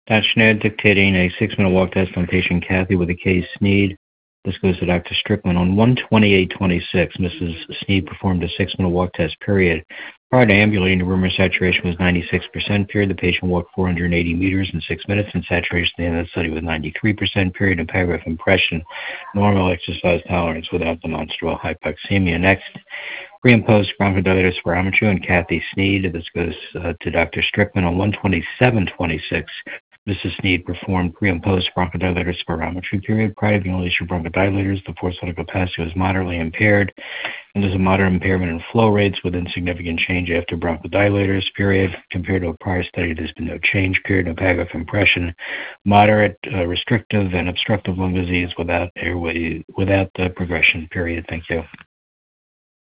Dr. Schneider dictating a 6-minute walk test on patient Kathy with a case Sneed. This goes to Dr. Strickland. On 12826, Mrs. Sneed performed a 6-minute walk test period. Prior to ambulating, the rumor saturation was 96% period. The patient walked 480 meters in 6 minutes, and saturation at the end of the study was 93% period. And paragraph impression, normal exercise tolerance without demonstrable hypoxemia. Next, pre and post bronchodilator spirometry on Kathy Sneed. This goes to Dr. Strickland. On 12726, Mrs. Sneed performed pre and post bronchodilator spirometry period. Prior to ventilation of bronchodilators, the forced vital capacity was moderately impaired, and there's a moderate impairment in flow rates with insignificant change after bronchodilators period. Compared to a prior study, there's been no change period. No paragraph impression. Moderate restrictive and obstructive lung disease without the progression period. Thank you.